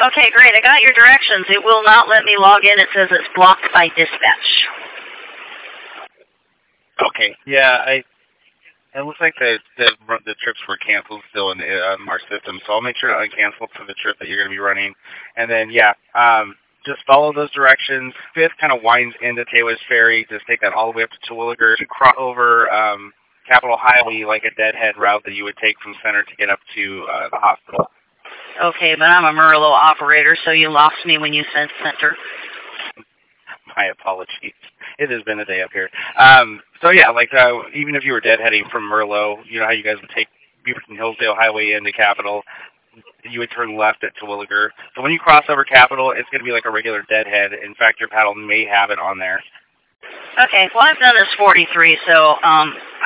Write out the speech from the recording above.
Okay, great. I got your directions. It will not let me log in. It says it's blocked by dispatch. Okay. Yeah, it looks like the trips were canceled still in our system, so I'll make sure to uncancel for the trip that you're going to be running. And then, yeah, just follow those directions. 5th kind of winds into Taylor's Ferry. Just take that all the way up to Terwilliger. Cross over Capitol Highway like a deadhead route that you would take from Center to get up to the hospital. Okay, but I'm a Murillo operator, so you lost me when you said Center. My apologies. It has been a day up here. So yeah, like even if you were deadheading from Merlot, you know how you guys would take Beaverton Hillsdale Highway into Capitol, you would turn left at Terwilliger. So when you cross over Capitol, it's going to be like a regular deadhead. In fact, your paddle may have it on there. Okay, well I've done this 43, so